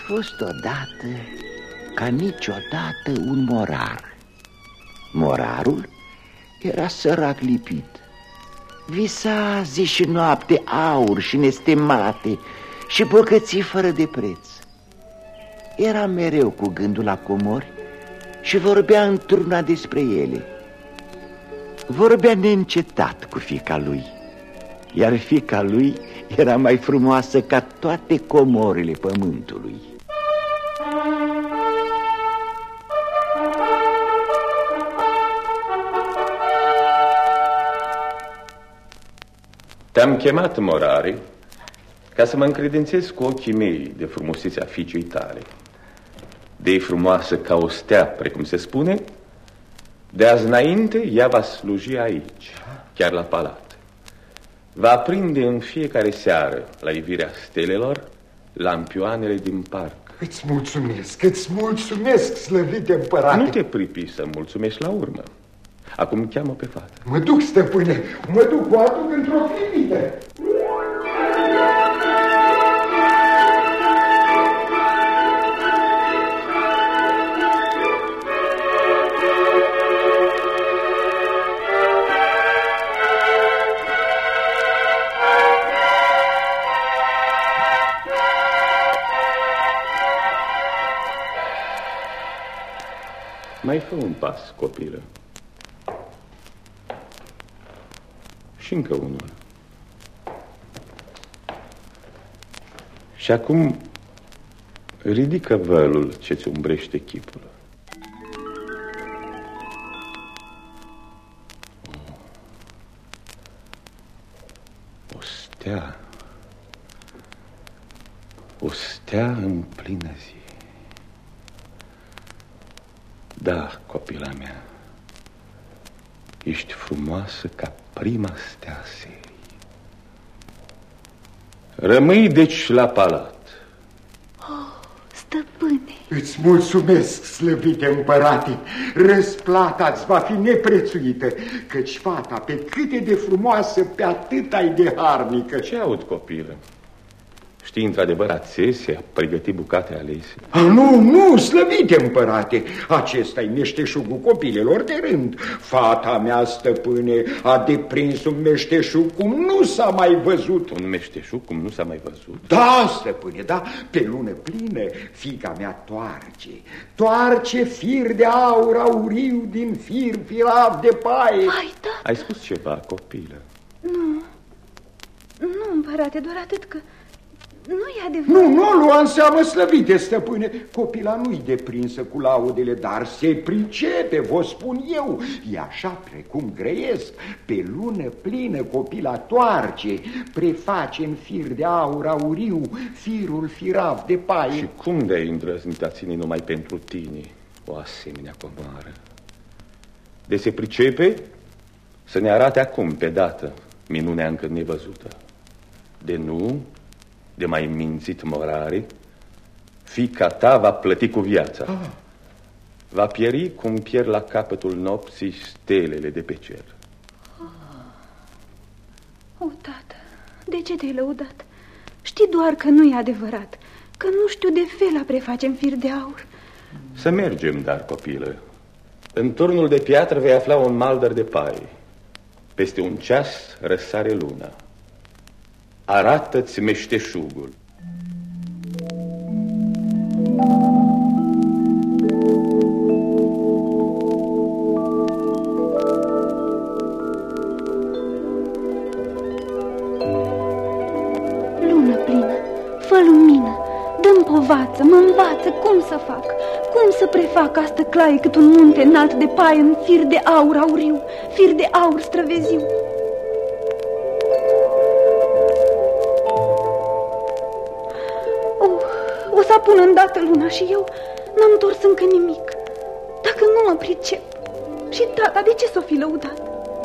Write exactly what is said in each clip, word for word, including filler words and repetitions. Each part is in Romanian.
fost odată, ca niciodată, un morar. Morarul era sărac lipit. Visa zi și noapte aur și nestemate și bogății fără de preț. Era mereu cu gândul la comori și vorbea într-una despre ele. Vorbea neîncetat cu fiica lui, iar fiica lui era mai frumoasă ca toate comorile pământului. Te-am chemat, morare, ca să mă încredințez cu ochii mei de frumusețea fiicei tale. De-i frumoasă ca o stea, precum se spune, de azi înainte ea va sluji aici, chiar la palat. Va aprinde în fiecare seară, la ivirea stelelor, lampioanele din parc. Îți mulțumesc, îți mulțumesc, slăvite împărate. Nu te pripi să mulțumești la urmă. Acum cheamă pe fată. Mă duc, stăpâne, mă duc, o aduc într-o clipită. Mai fă un pas, copilă. Și încă unul. Și acum ridică vălul ce-ți umbrește chipul. O stea. O stea în plină zi. Da, copila mea, ești frumoasă ca prima stea serii. Rămâi deci la palat. Oh, stăpâne! Îți mulțumesc, slăvite împărate. Răsplata-ți va fi neprețuită, căci fata, pe cât de frumoasă, pe atât ai de harnică. Ce aud, copilă? Știi, într-adevăr, ațese a pregătit bucate alese? A, nu, nu, slăvite împărate, acesta-i meșteșugul copilelor de rând. Fata mea, stăpâne, a deprins un meșteșug cum nu s-a mai văzut. Un meșteșug cum nu s-a mai văzut? Da, stăpâne, da, pe lună plină, fiica mea toarce, toarce fir de aur auriu din fir firav de paie. Vai, da. Ai spus ceva, copilă? Nu, nu, împărate, doar atât că... Nu e adevărat. Nu, nu lua în seamă, slăvite stăpâne. Copila nu-i deprinsă cu laudele, dar se pricepe, vă spun eu. E așa precum grăiesc. Pe lună plină copila toarce, preface în fir de aur auriu firul firav de paie. Și cum de-ai îndrăznit a ține numai pentru tine o asemenea comoară? De se pricepe să ne arate acum pe dată minunea încă nevăzută. De nu... de mai mințit, morare, fiica ta va plăti cu viața. Ah. Va pieri cum pierd la capătul nopții stelele de pe cer. Oh. O, tată, de ce te-ai lăudat? Știi doar că nu e adevărat, că nu știu de fel a preface în fir de aur. Să mergem, dar, copilă. În turnul de piatră vei afla un maldăr de paie. Peste un ceas răsare luna. Arată-ți meșteșugul. Lună plină, fă lumină, dă-mi povață, mă învață cum să fac, cum să prefac astă claie cât un munte înalt de paie în fir de aur auriu, fir de aur străveziu. O să apun îndată luna și eu n-am întors încă nimic. Dacă nu mă pricep. Și tata, de ce s-o fi lăudat?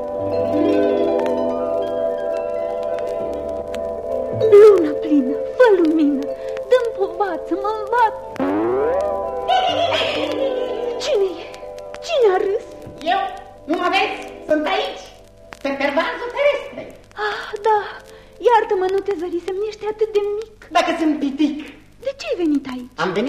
Lună plină, fă lumină, dă-mi povață, mă învață. Cine e? Cine a râs? Eu? Nu mă vezi? Sunt aici, pe pervanzul ferestrei. Ah, da, iartă-mă, nu te zărisem, ești atât de mic. Dacă sunt pitic. De ce ai venit aici? Am venit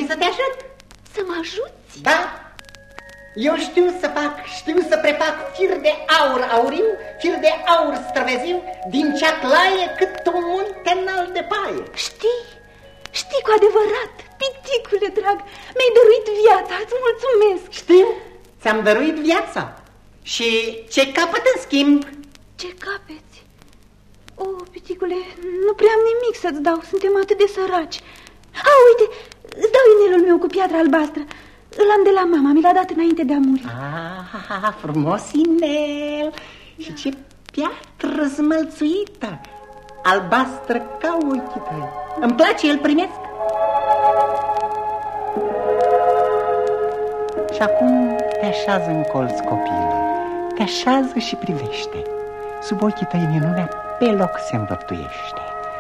mă ajuți? Da, eu știu să fac, știu să prefac fir de aur auriu, fir de aur străveziu, din cea claie cât un munte înalt de paie. Știi, știi cu adevărat, piticule drag, mi-ai dăruit viața, îți mulțumesc. Știu, ți-am dăruit viața. Și ce capăt în schimb? Ce capeți? O, piticule, nu prea am nimic să-ți dau, suntem atât de săraci. A, uite, îți dau inelul meu cu piatra albastră. Îl am de la mama, mi l-a dat înainte de a muri. Ah, frumos inel. Și ce piatră zmălțuită, albastră ca ochii tăi. Îmi place, îl primesc. Și acum te așează în colț, copilă. Te așează și privește. Sub ochii tăi minunea pe loc se învăptuiește.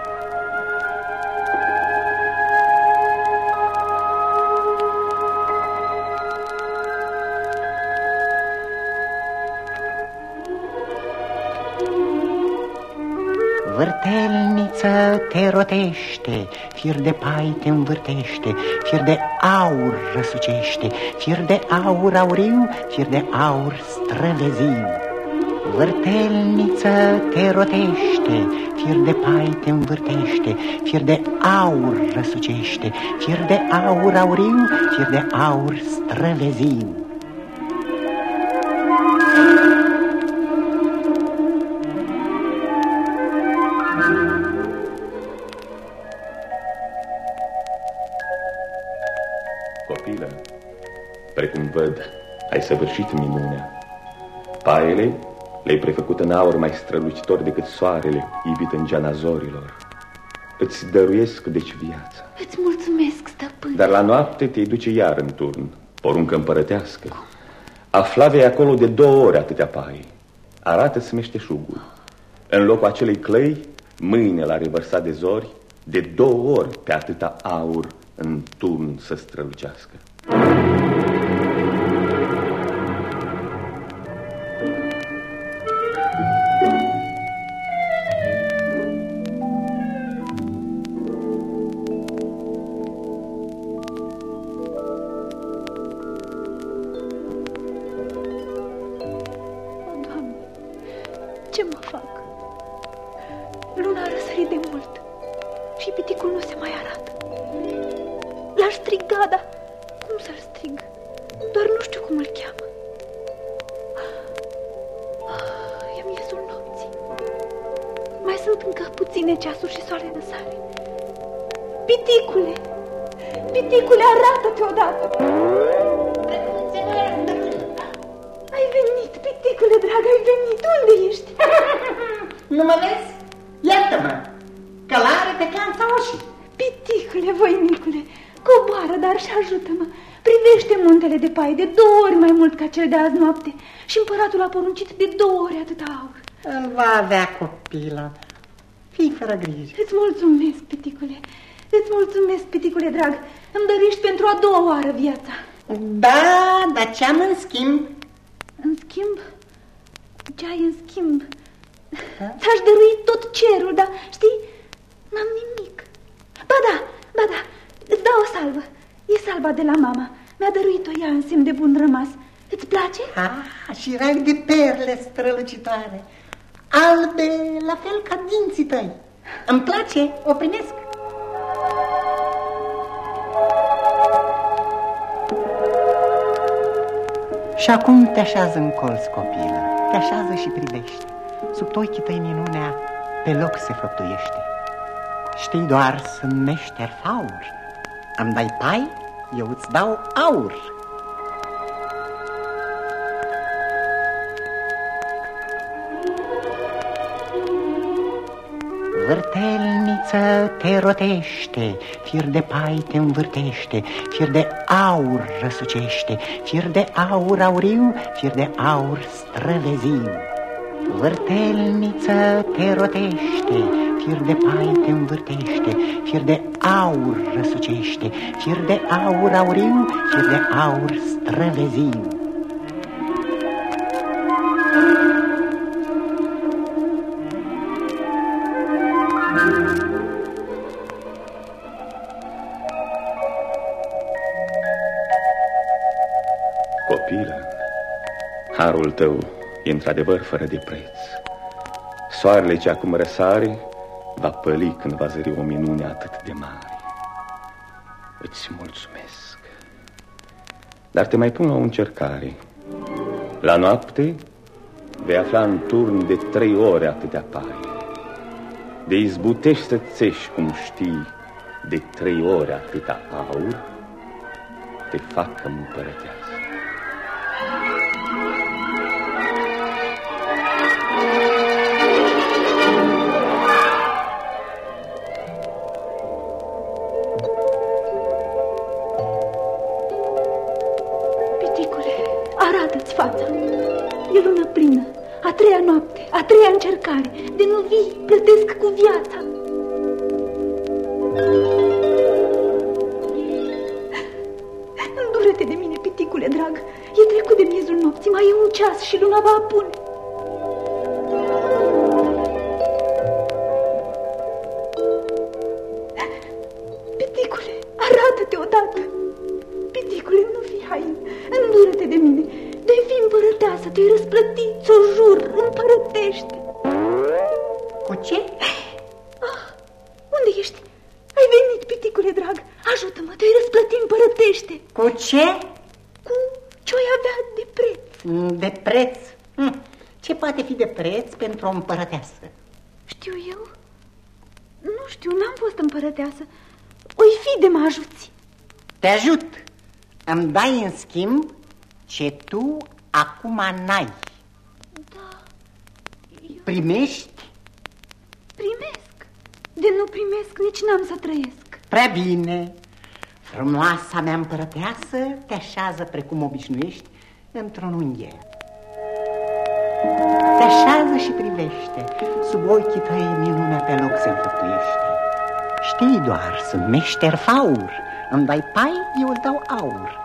Vârtelniță te rotește, fir de pai te învârtește, fir de aur răsucește, fir de aur auriu, fir de aur străveziu. Vârtelniță te rotește, fir de pai te învârtește, fir de aur răsucește, fir de aur auriu, fir de aur străveziu. Copilă, precum văd, ai săvârșit minunea. Paiele le-ai prefăcut în aur mai strălucitor decât soarele ivit în geana zorilor. Îți dăruiesc deci viața. Îți mulțumesc, stăpân. Dar la noapte te duce iar în turn, poruncă împărătească. Afla vei acolo de două ori atâtea paie. Arată-ți meșteșugul. În locul acelei clăi, mâine l-a revărsat de zori, de două ori pe atâta aur în turn să strălucească. Ce mă fac? Luna a răsărit de mult și piticul nu se mai arată. L-aș striga, dar cum să-l strig? Doar nu știu cum îl cheamă. E miezul nopții. Mai sunt încă puține ceasuri și soare răsare. Piticule! Piticule, arată-te odată! Ai venit, piticule drag, ai venit. Unde ești? Nu mă vezi? Iartă-mă, călare pe clanța oșii. Piticule, voinicule, coboară, dar și ajută-mă. Privește muntele de paie de două ori mai mult ca cel de azi noapte. Și împăratul a poruncit de două ori atâta aur. Îl va avea, copilă. Fii fără grijă. Îți mulțumesc, piticule. Îți mulțumesc, piticule drag. Îmi dărești pentru a doua oară viața. Da, dar ce-am în schimb? În schimb? Ce ai în schimb? Ți-aș dărui tot cerul, dar știi, n-am nimic. Ba da, ba da, îți dau o salvă. E salva de la mama. Mi-a dăruit-o ea în semn de bun rămas. Îți place? Ah, și rai de perle strălucitoare, albe la fel ca dinții tăi. Îmi place, o primesc. Și acum te așează în colț, copilă. Te așează și privește. Sub ochii tăi minunea pe loc se făptuiește. Știi doar să-mi meșter faur. Îmi dai pai, eu îți dau aur. Vârtelniță te rotește, fir de pai te învârtește, fir de aur răsucește, fir de aur auriu, fir de aur străveziu. Vârtelniță te rotește, fir de pai te învârtește, fir de aur răsucește, fir de aur auriu, fir de aur străveziu. Copilă, harul tău e într-adevăr fără de preț. Soarele ce acum răsare va păli când va zări o minune atât de mare. Îți mulțumesc. Dar te mai pun la o încercare. La noapte vei afla în turn de trei ore atâtea paie. De izbutești să țești, cum știi, de trei ore atâta aur, te fac împărăteasă. Piticule, arată-ți fața. E lună plină, a treia noapte, a treia încercare. De nu vii, plătesc cu viața. Îndură-te de mine, piticule drag. E trecut de miezul nopții, mai e un ceas și luna va apune. Piticule, arată-te odată. Piticule, nu fi hain. Îndură-te de mine. De-ai fi împărăteasă, te-ai răsplătit, ți-o jur, împărătește. Cu ce? Ah, unde ești? Ai venit, piticule drag. Ajută-mă, te-ai răsplătit, împărătește. Cu ce? Cu ce-o-i avea de preț. De preț? Hm. Ce poate fi de preț pentru o împărăteasă? Știu eu? Nu știu, n-am fost împărăteasă. O-i fi de mă ajuți. Te ajut. Îmi dai în schimb ce tu acum n-ai. Da. Eu... Primești? Primesc. De nu primesc, nici n-am să trăiesc. Prea bine. Frumoasa mea împărăteasă te așează precum obișnuiești într-un ungher. Te așează și privește. Sub ochii tăi minunea pe loc se înfăptuiește. Știi doar, sunt meșter faur. Îmi dai pai, eu îți dau aur.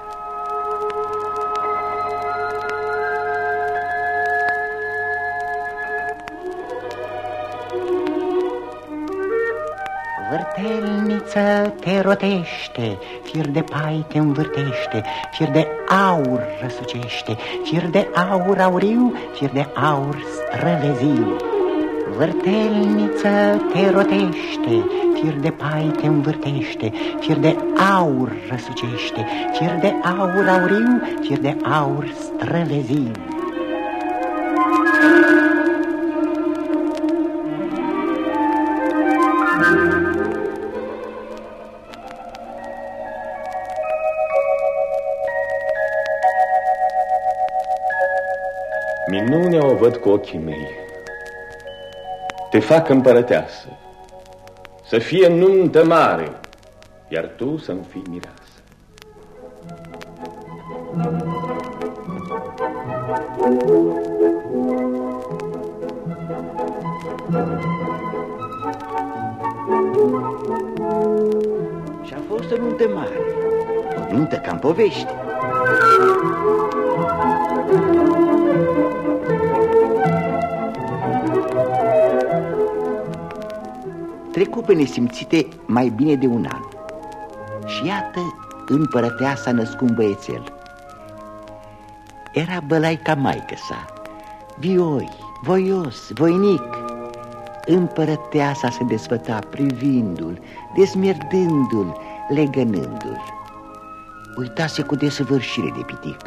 Vârtelniță te rotește, fir de pai te învârtește, fir de aur răsucește, fir de aur auriu, fir de aur străveziu. Vârtelniță te rotește, fir de pai te învârtește, fir de aur răsucește, fir de aur auriu, fir de aur străveziu. Minunea o văd cu ochii mei. Te fac împărăteasă, să fie nuntă mare, iar tu să-mi fii mireasă. Și-a fost o nuntă mare, o nuntă ca-n povești. Trecu pe nesimțite mai bine de un an și iată, împărăteasa născu un băiețel. Era bălai ca maică sa, vioi, voios, voinic. Împărăteasa se desfăta privindu-l, desmierdându-l, legănându-l. Uitase cu desăvârșire de pitic.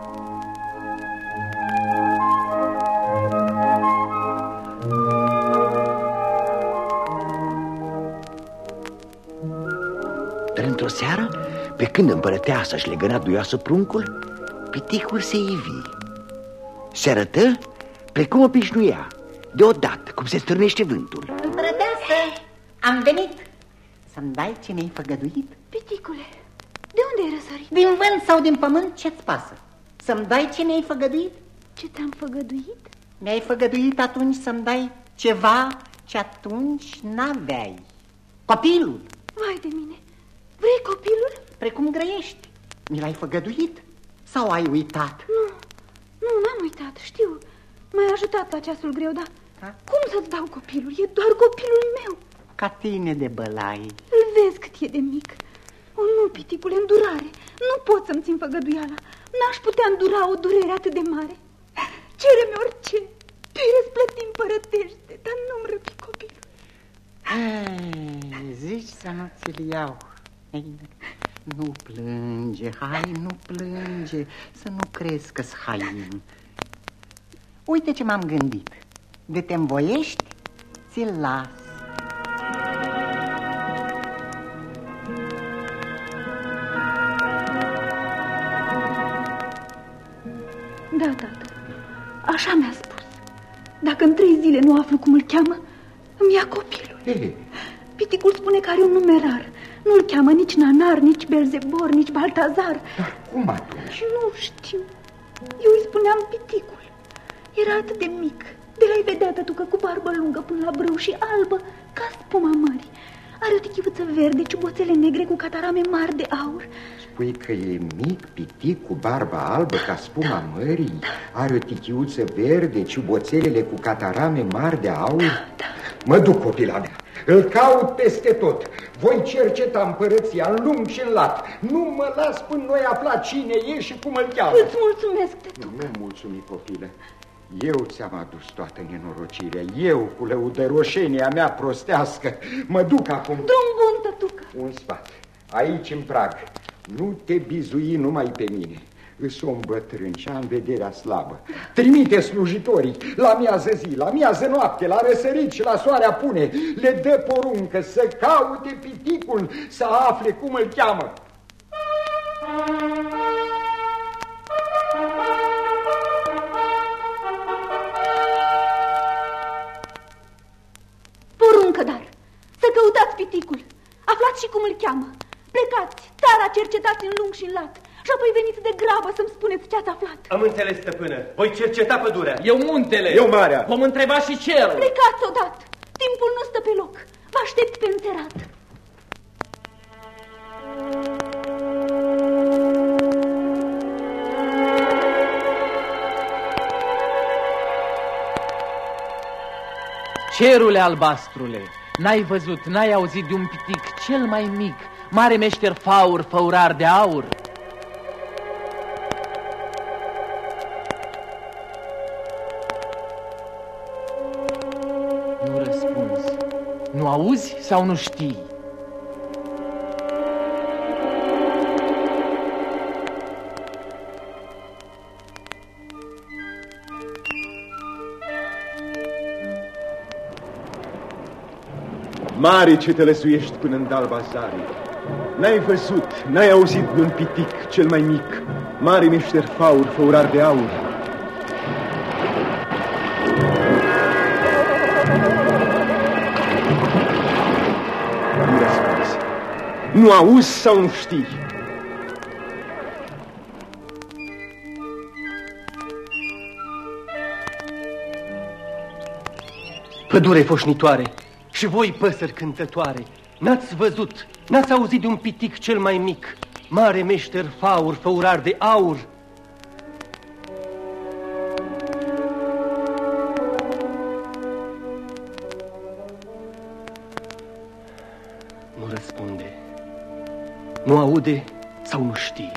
Dar într-o seară, pe când împărăteasa își legăna duioasă pruncul, piticul se ivi. Se arătă precum obișnuia, deodată, cum se stârnește vântul. Împărăteasă, am venit. Să-mi dai ce mi-ai făgăduit? Piticule, de unde ai răsărit? Din vânt sau din pământ, ce-ți pasă? Să-mi dai ce mi-ai făgăduit? Ce te-am făgăduit? Mi-ai făgăduit atunci să-mi dai ceva ce atunci n-aveai. Copilul. Vai de mine, vrei copilul? Precum grăiești. Mi l-ai făgăduit sau ai uitat? Nu, nu, n-am uitat, știu. M-ai ajutat la ceasul greu, dar ha? Cum să-ți dau copilul? E doar copilul meu. Ca tine de bălai. Îl vezi cât e de mic. O, nu, piticule, îndurare. Nu pot să-mi țin făgăduiala. N-aș putea îndura o durere atât de mare. Cere-mi orice, te-i răsplătim părătește, dar nu-mi răpi copilul. Ei, zici să nu ți-l iau. Ei, nu plânge, hai, nu plânge, să nu crezi că-s hain. Uite ce m-am gândit. De te învoiești, ți-l las. Da, tată, așa mi-a spus. Dacă în trei zile nu aflu cum îl cheamă, îmi ia copilul. Ei. Piticul spune că are un nume rar. Nu-l cheamă nici Nanar, nici Belzebor, nici Baltazar. Dar cum atunci? Nu știu. Eu îi spuneam Piticul. Era atât de mic. De la-i vedea, tătucă, cu barbă lungă până la brâu și albă, ca spuma mării. Are o tichiuță verde, ciuboțele negre cu catarame mari de aur. Spui că e mic, pitic, cu barba albă ca spuma mării? Are o tichiuță verde, ciuboțelele cu catarame mari de aur? Da. Mă duc, copila mea. Îl caut peste tot. Voi cerceta împărăția în lung și în lat. Nu mă las până noi afla cine e și cum îl cheamă. Îți mulțumesc, tătucă. Nu mulțumi, copilă. Eu ți-am adus toată nenorocirea. Eu, cu lăudăroșenia mea prostească. Mă duc acum. Drum bun, tătucă. Un sfat. Aici, în prag, nu te bizui numai pe mine. Îs om bătrân și am vederea slabă. Trimite slujitorii la miază zi, la miază noapte, la răsărit și la soare apune. Le dă poruncă să caute piticul, să afle cum îl cheamă. Poruncă, dar, să căutați piticul. Aflați și cum îl cheamă. Plecați, țara cercetați în lung și în lat. Și apoi veniți de grabă să-mi spuneți ce ați aflat. Am înțeles, stăpână. Voi cerceta pădurea. Eu muntele. Eu marea. Vom întreba și cerul. Plecați odată. Timpul nu stă pe loc. Vă aștept pe înserat. Cerule albastrule, n-ai văzut, n-ai auzit de un pitic cel mai mic, mare meșter faur, făurar de aur? Nu răspunzi. Nu auzi sau nu știi? Mare ce te lăsuiești până în dalba zarii. N-ai văzut, n-ai auzit de un pitic cel mai mic, mare meșter faur, făurar de aur. Nu răspunzi. Nu auzi sau nu știi? Pădure foșnitoare și voi, păsări cântătoare, n-ați văzut, n-ați auzit de un pitic cel mai mic, mare meșter faur, făurar de aur? Nu răspunde, nu aude sau nu știe.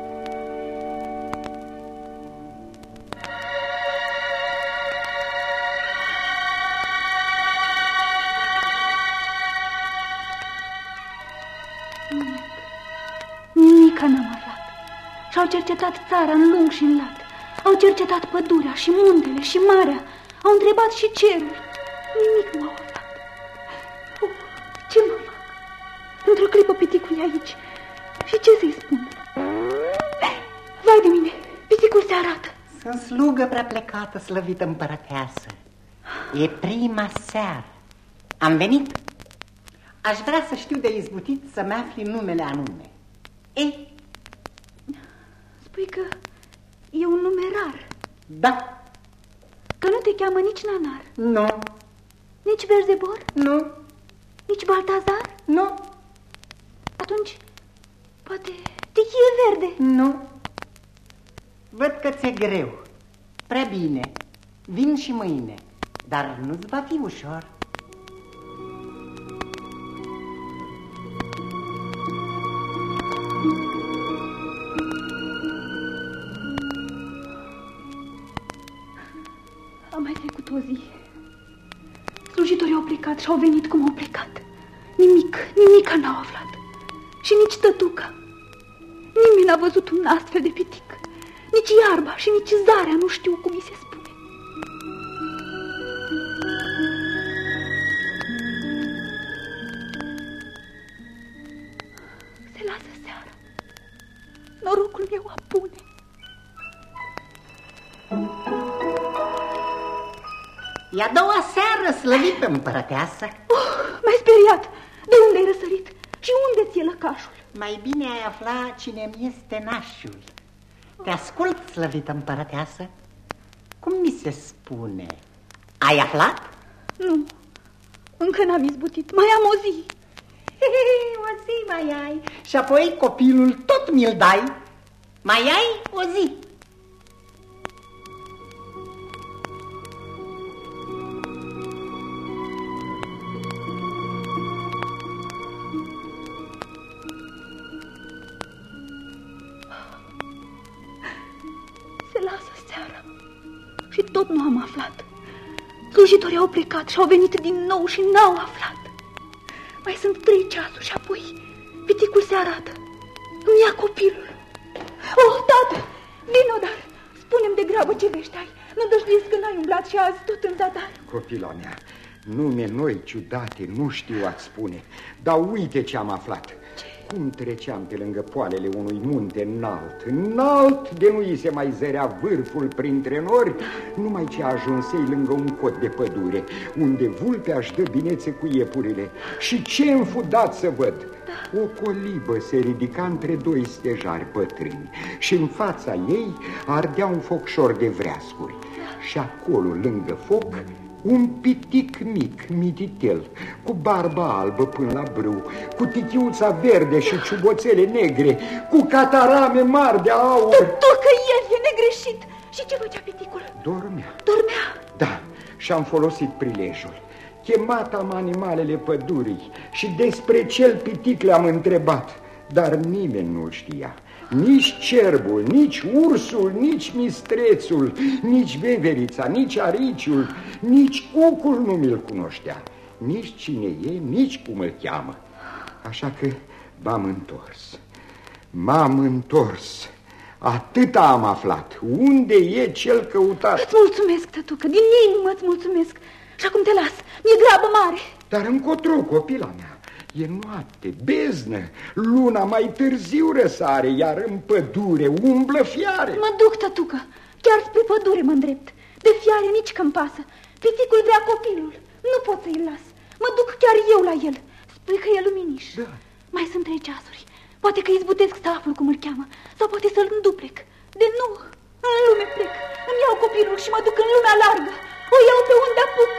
Și-au cercetat țara în lung și în lat. Au cercetat pădurea și muntele și marea. Au întrebat și cerul. Nimic nu au aflat. Oh, ce mă fac? Într-o clipă piticul e aici. Și ce să-i spun? Vai de mine, piticul se arată. Sunt slugă prea plecată, slăvită împărăteasă. E prima seară. Am venit. Aș vrea să știu de izbutit să-mi afli numele anume. Ei? Spui că e un nume rar. Da. Că nu te cheamă nici Nanar? Nu. Nici Belzebor? Nu. Nici Baltazar? Nu. Atunci, poate tichie verde? Nu. Văd că ți-e greu. Prea bine. Vin și mâine. Dar nu-ți va fi ușor. trecut o zi. Slujitorii au plecat și au venit cum au plecat. Nimic, nimic n-au aflat. Și nici tătuca. Nimeni n-a văzut un astfel de pitic. Nici iarba și nici zarea nu știu cum îi se spune. Se lasă seara. Norocul meu apune. E a doua seară, slăvită împărăteasă. Oh, m-ai speriat. De unde ai răsărit? Și unde ți-e lăcașul? Mai bine ai afla cine mi este nașul. Te ascult, slăvită împărăteasă. Cum mi se spune? Ai aflat? Nu, încă n-am izbutit. Mai am o zi. O zi mai ai. Și apoi copilul tot mi-l dai. Mai ai o zi. Și tot nu am aflat. Slujitorii au plecat și au venit din nou și n-au aflat. Mai sunt trei ceasuri și apoi piticul se arată. Îmi ia copilul. Oh, tată, vino, dar spune-mi de grabă ce vești ai. Nu dăjduiesc că n-ai umblat și azi tot în zadar. Copila mea, nume noi ciudate nu știu a-ți spune, dar uite ce am aflat. Ce? Cum treceam pe lângă poalele unui munte înalt, înalt de nu i se mai zărea vârful printre nori, numai ce ajunsei lângă un cot de pădure, unde vulpea își dă binețe cu iepurile. Și ce-mi fu dat să văd? Da. O colibă se ridica între doi stejari bătrâni și în fața ei ardea un focșor de vreascuri. Da. Și acolo, lângă foc, un pitic mic, mititel, cu barba albă până la brâu, cu tichiuța verde și ciuboțele negre, cu catarame mari de aur. Tu că el e negreșit. Și ce făcea piticul? Dormea. Dormea? Da, și-am folosit prilejul. Chemat am animalele pădurii și despre cel pitic le-am întrebat, dar nimeni nu-l știa. Nici cerbul, nici ursul, nici mistrețul, nici veverița, nici ariciul, nici cucul nu mi-l cunoștea. Nici cine e, nici cum îl cheamă. Așa că m-am întors. M-am întors. Atâta am aflat. Unde e cel căutat? Îți mulțumesc, tătucă, din inimă îți mulțumesc. Și acum te las, mi-e grabă mare. Dar încotro, copila mea. E noapte, beznă, luna mai târziu răsare, iar în pădure umblă fiare. Mă duc, tătucă, chiar spre pădure mă îndrept. De fiare nici că-mi pasă. Piticul vrea copilul, nu pot să-i las. Mă duc chiar eu la el. Spui că e luminiș. Da. Mai sunt trei ceasuri. Poate că izbutesc să aflu cum îl cheamă. Sau poate să-l înduplec. De nu, în lume plec. Îmi iau copilul și mă duc în lumea largă. O iau pe unde apuc.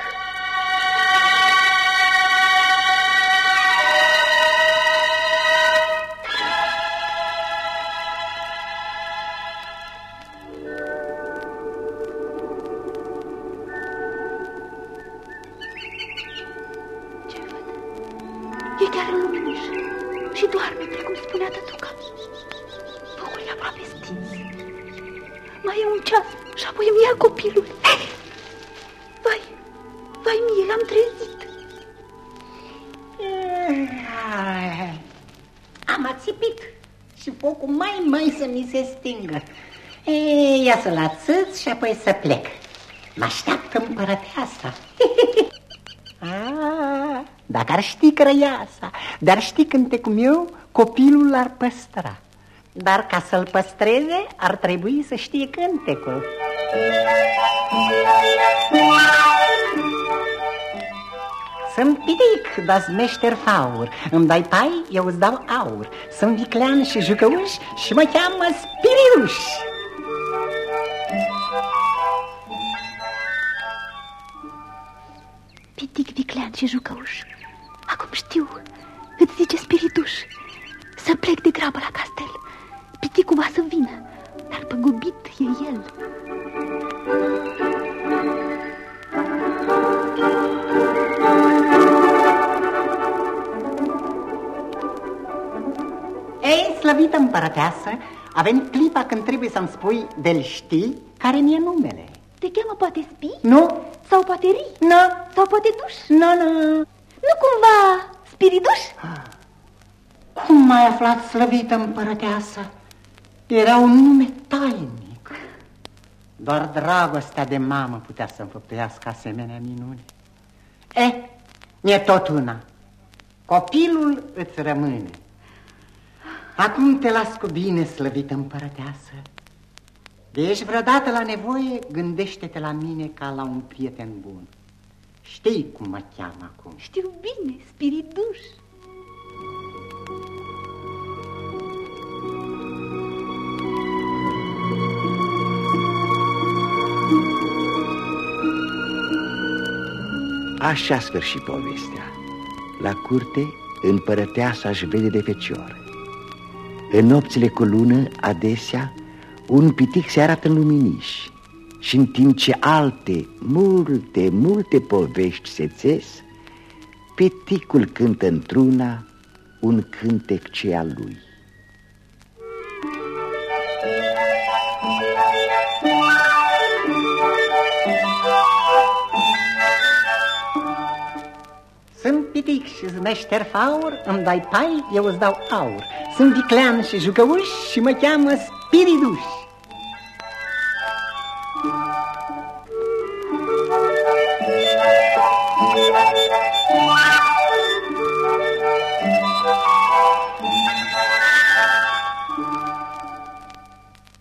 Copilul. Vai, vai mie, l-am trezit. Am ațipit și focul mai mai să mi se stingă. E, ia să-l ațâț și apoi să plec. Mă așteaptă împărăteasa. Ah, dacă ar ști crăiasa, dar ști cântecul meu, copilul l-ar păstra. Dar ca să-l păstreze, ar trebui să știe cântecul. Sunt pitic, dar meșter faur. Îmi dai pai, eu îți dau aur. Sunt viclean și jucăuș și mă cheamă Spiriuș. Pitic, viclean și jucăuș. Acum știu, îți zice Spirituș. Să plec de grabă la castel. Piticul va să vină, dar păgubit e el. Ei, slăvită împărăteasă, a venit clipa când trebuie să-mi spui de-l știi care mi-e numele. Te cheamă poate Spi? Nu. Sau poate Ri? Nu. Sau poate Duș? Nu, nu. Nu cumva Spiriduș? Cum m-ai aflat, slăvită împărăteasă? Era un nume tainic. Doar dragostea de mamă putea să înfăptuiască asemenea minune. Eh, e tot una. Copilul îți rămâne. Acum te las cu bine, slăvită împărăteasă. De ești vreodată la nevoie, gândește-te la mine ca la un prieten bun. Știi cum mă cheamă acum? Știu bine, Spiriduș. Așa a sfârșit povestea. La curte, împărăteasa își vede de fecior. În nopțile cu lună, adesea, un pitic se arată în luminiș. Și în timp ce alte, multe, multe povești se țes, piticul cântă într-una un cântec ce al lui. Sunt pitic și zmeșter faur, îmi dai pai, eu îți dau aur. Sunt viclean și jucăuș și mă cheamă Spiriduș.